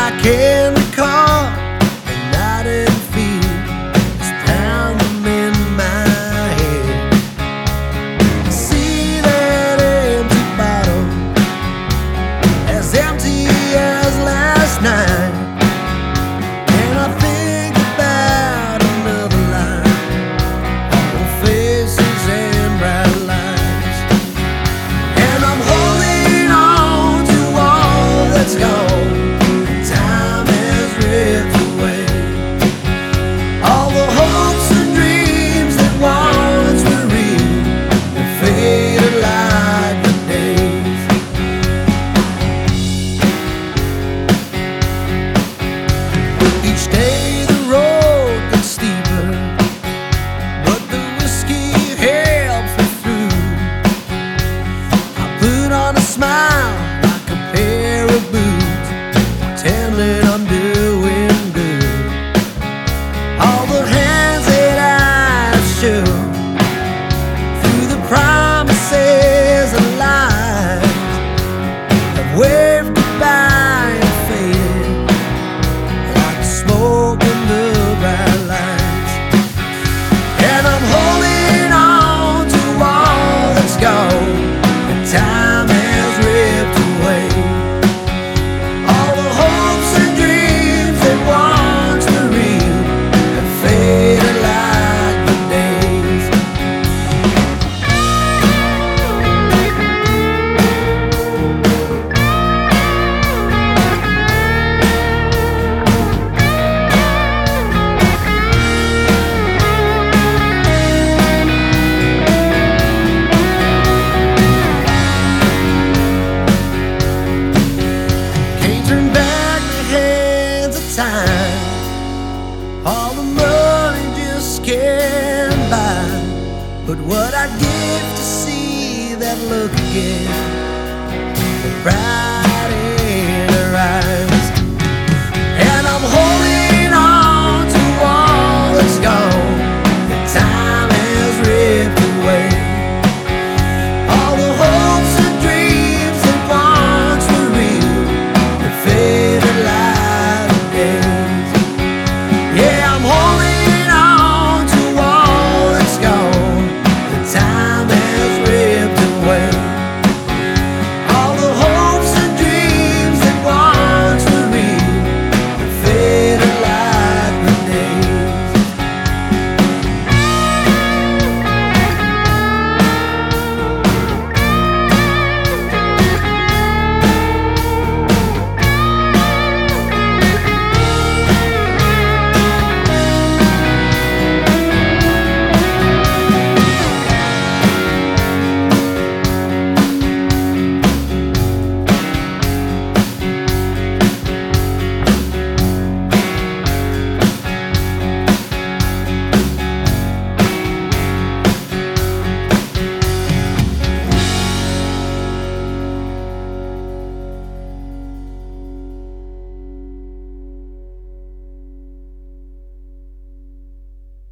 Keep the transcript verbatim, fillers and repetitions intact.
I can recall the night and feel this pounding in my head. I see that empty bottle, as empty as last night, and I think about another line, all faces and bright lights, and I'm holding on to all that's gone. Each day the road gets steeper, but the whiskey helps me through. I put on a smile like a pair of boots, pretending I'm doing good. All the hands that I've shook through the promises of lies have waved goodbye and faded like smoke in the bright lights, and I'm holding on to all that's gone, and time has ripped away all the hopes and dreams that once were real have faded like the days. Turn back the hands of time, all the money just can't buy. But what I'd give to see that look again, the bright